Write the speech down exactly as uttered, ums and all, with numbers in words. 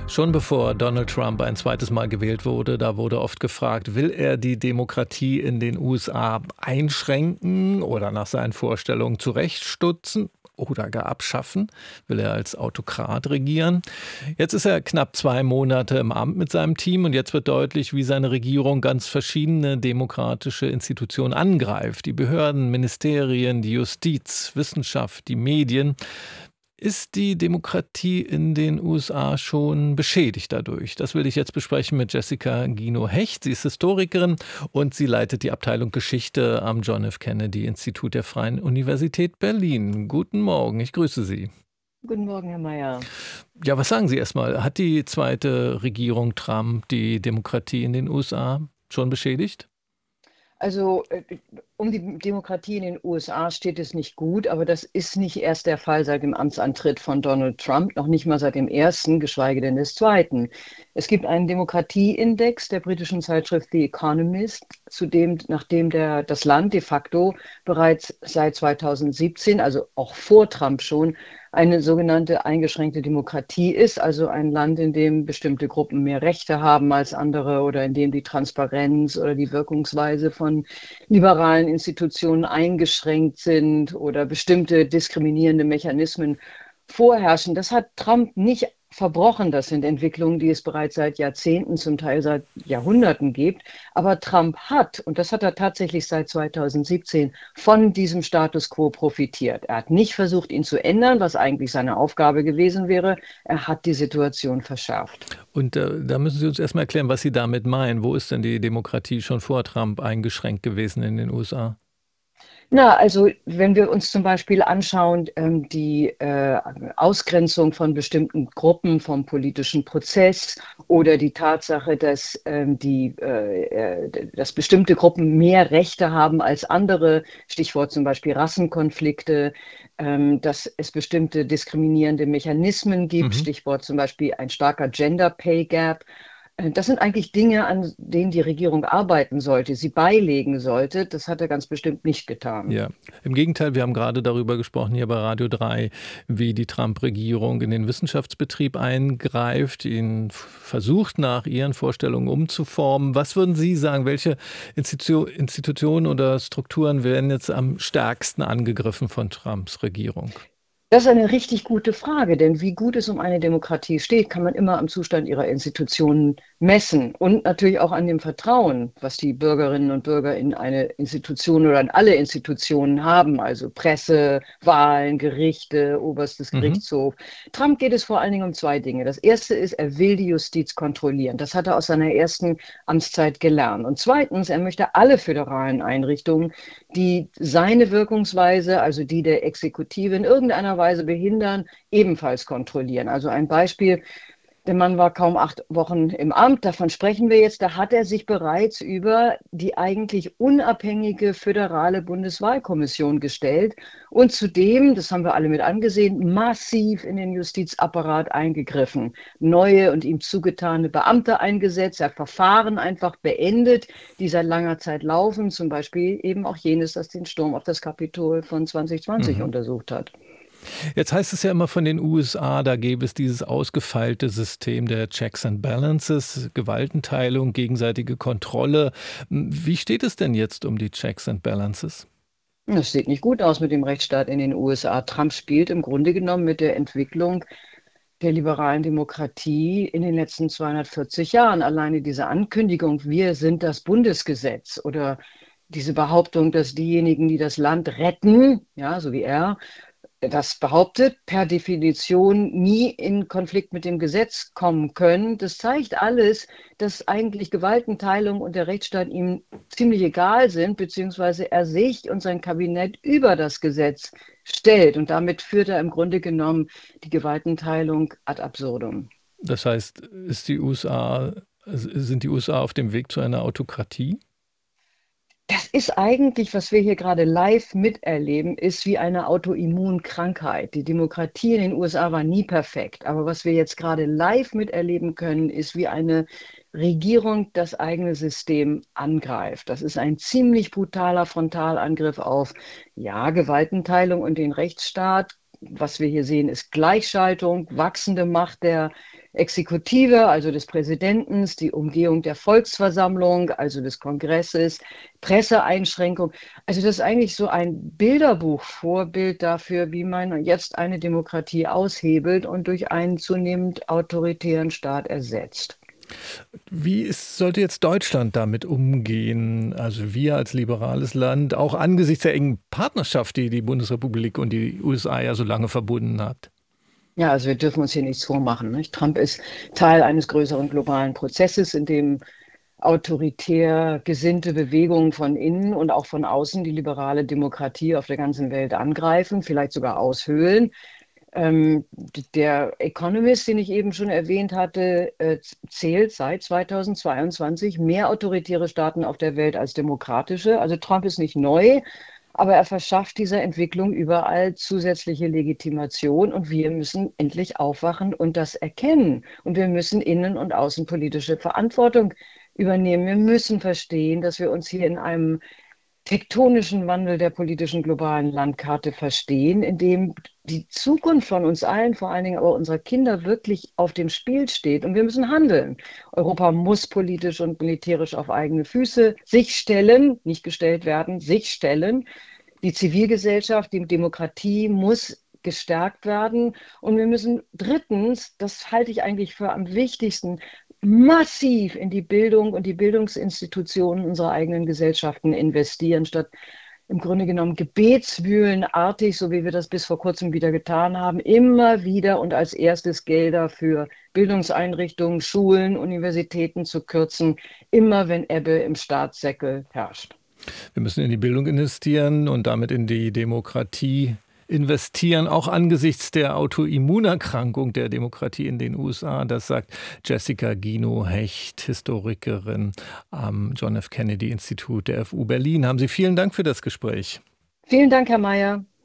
Schon bevor Donald Trump ein zweites Mal gewählt wurde, da wurde oft gefragt, will er die Demokratie in den U S A einschränken oder nach seinen Vorstellungen zurechtstutzen oder gar abschaffen? Will er als Autokrat regieren? Jetzt ist er knapp zwei Monate im Amt mit seinem Team und jetzt wird deutlich, wie seine Regierung ganz verschiedene demokratische Institutionen angreift. Die Behörden, Ministerien, die Justiz, Wissenschaft, die Medien. Ist die Demokratie in den U S A schon beschädigt dadurch? Das will ich jetzt besprechen mit Jessica Gino-Hecht. Sie ist Historikerin und sie leitet die Abteilung Geschichte am John F. Kennedy Institut der Freien Universität Berlin. Guten Morgen, ich grüße Sie. Guten Morgen, Herr Mayer. Ja, was sagen Sie erstmal? Hat die zweite Regierung Trump die Demokratie in den U S A schon beschädigt? Also äh, um die Demokratie in den U S A steht es nicht gut, aber das ist nicht erst der Fall seit dem Amtsantritt von Donald Trump, noch nicht mal seit dem ersten, geschweige denn des zweiten. Es gibt einen Demokratieindex der britischen Zeitschrift The Economist, zu dem, nachdem der, das Land de facto bereits seit zweitausendsiebzehn, also auch vor Trump schon, eine sogenannte eingeschränkte Demokratie ist, also ein Land, in dem bestimmte Gruppen mehr Rechte haben als andere oder in dem die Transparenz oder die Wirkungsweise von liberalen Institutionen eingeschränkt sind oder bestimmte diskriminierende Mechanismen vorherrschen. Das hat Trump nicht verbrochen. Das sind Entwicklungen, die es bereits seit Jahrzehnten, zum Teil seit Jahrhunderten gibt. Aber Trump hat, und das hat er tatsächlich seit zweitausendsiebzehn, von diesem Status quo profitiert. Er hat nicht versucht, ihn zu ändern, was eigentlich seine Aufgabe gewesen wäre. Er hat die Situation verschärft. Und äh, da müssen Sie uns erstmal erklären, was Sie damit meinen. Wo ist denn die Demokratie schon vor Trump eingeschränkt gewesen in den U S A? Na, also wenn wir uns zum Beispiel anschauen, ähm, die äh, Ausgrenzung von bestimmten Gruppen vom politischen Prozess oder die Tatsache, dass, ähm, die, äh, äh, dass bestimmte Gruppen mehr Rechte haben als andere, Stichwort zum Beispiel Rassenkonflikte, ähm, dass es bestimmte diskriminierende Mechanismen gibt, Mhm. Stichwort zum Beispiel ein starker Gender Pay Gap. Das sind eigentlich Dinge, an denen die Regierung arbeiten sollte, sie beilegen sollte. Das hat er ganz bestimmt nicht getan. Ja, im Gegenteil, wir haben gerade darüber gesprochen hier bei Radio drei, wie die Trump-Regierung in den Wissenschaftsbetrieb eingreift, ihn f- versucht, nach ihren Vorstellungen umzuformen. Was würden Sie sagen, welche Institu Institutionen oder Strukturen werden jetzt am stärksten angegriffen von Trumps Regierung? Das ist eine richtig gute Frage, denn wie gut es um eine Demokratie steht, kann man immer am Zustand ihrer Institutionen messen und natürlich auch an dem Vertrauen, was die Bürgerinnen und Bürger in eine Institution oder in alle Institutionen haben, also Presse, Wahlen, Gerichte, oberstes Mhm. Gerichtshof. Trump geht es vor allen Dingen um zwei Dinge. Das erste ist, er will die Justiz kontrollieren. Das hat er aus seiner ersten Amtszeit gelernt. Und zweitens, er möchte alle föderalen Einrichtungen, die seine Wirkungsweise, also die der Exekutive, in irgendeiner Weise behindern, ebenfalls kontrollieren. Also ein Beispiel, der Mann war kaum acht Wochen im Amt, davon sprechen wir jetzt, da hat er sich bereits über die eigentlich unabhängige föderale Bundeswahlkommission gestellt und zudem, das haben wir alle mit angesehen, massiv in den Justizapparat eingegriffen, neue und ihm zugetane Beamte eingesetzt, er hat Verfahren einfach beendet, die seit langer Zeit laufen, zum Beispiel eben auch jenes, das den Sturm auf das Kapitol von zwanzig zwanzig Mhm. untersucht hat. Jetzt heißt es ja immer von den U S A, da gäbe es dieses ausgefeilte System der Checks and Balances, Gewaltenteilung, gegenseitige Kontrolle. Wie steht es denn jetzt um die Checks and Balances? Das sieht nicht gut aus mit dem Rechtsstaat in den U S A. Trump spielt im Grunde genommen mit der Entwicklung der liberalen Demokratie in den letzten zweihundertvierzig Jahren. Alleine diese Ankündigung, wir sind das Bundesgesetz oder diese Behauptung, dass diejenigen, die das Land retten, ja, so wie er, das behauptet, per Definition nie in Konflikt mit dem Gesetz kommen können. Das zeigt alles, dass eigentlich Gewaltenteilung und der Rechtsstaat ihm ziemlich egal sind, beziehungsweise er sich und sein Kabinett über das Gesetz stellt. Und damit führt er im Grunde genommen die Gewaltenteilung ad absurdum. Das heißt, ist die U S A, sind die U S A auf dem Weg zu einer Autokratie? Das ist eigentlich, was wir hier gerade live miterleben, ist wie eine Autoimmunkrankheit. Die Demokratie in den U S A war nie perfekt, aber was wir jetzt gerade live miterleben können, ist wie eine Regierung das eigene System angreift. Das ist ein ziemlich brutaler Frontalangriff auf, ja, Gewaltenteilung und den Rechtsstaat. Was wir hier sehen, ist Gleichschaltung, wachsende Macht der Exekutive, also des Präsidenten, die Umgehung der Volksversammlung, also des Kongresses, Presseeinschränkung. Also das ist eigentlich so ein Bilderbuch, Vorbild dafür, wie man jetzt eine Demokratie aushebelt und durch einen zunehmend autoritären Staat ersetzt. Wie ist, sollte jetzt Deutschland damit umgehen? Also wir als liberales Land, auch angesichts der engen Partnerschaft, die die Bundesrepublik und die U S A ja so lange verbunden hat. Ja, also wir dürfen uns hier nichts vormachen. Nicht? Trump ist Teil eines größeren globalen Prozesses, in dem autoritär gesinnte Bewegungen von innen und auch von außen die liberale Demokratie auf der ganzen Welt angreifen, vielleicht sogar aushöhlen. Ähm, der Economist, den ich eben schon erwähnt hatte, äh, zählt seit zweitausendzweiundzwanzig mehr autoritäre Staaten auf der Welt als demokratische. Also Trump ist nicht neu, aber er verschafft dieser Entwicklung überall zusätzliche Legitimation und wir müssen endlich aufwachen und das erkennen. Und wir müssen innen- und außenpolitische Verantwortung übernehmen. Wir müssen verstehen, dass wir uns hier in einem tektonischen Wandel der politischen globalen Landkarte verstehen, in dem die Zukunft von uns allen, vor allen Dingen aber unserer Kinder, wirklich auf dem Spiel steht. Und wir müssen handeln. Europa muss politisch und militärisch auf eigene Füße sich stellen, nicht gestellt werden, sich stellen. Die Zivilgesellschaft, die Demokratie muss gestärkt werden. Und wir müssen drittens, das halte ich eigentlich für am wichtigsten, massiv in die Bildung und die Bildungsinstitutionen unserer eigenen Gesellschaften investieren, statt im Grunde genommen gebetsmühlenartig, so wie wir das bis vor kurzem wieder getan haben, immer wieder und als erstes Gelder für Bildungseinrichtungen, Schulen, Universitäten zu kürzen, immer wenn Ebbe im Staatssäckel herrscht. Wir müssen in die Bildung investieren und damit in die Demokratie investieren, auch angesichts der Autoimmunerkrankung der Demokratie in den U S A. Das sagt Jessica Gino-Hecht, Historikerin am John F. Kennedy Institut der F U Berlin. Haben Sie vielen Dank für das Gespräch. Vielen Dank, Herr Mayer.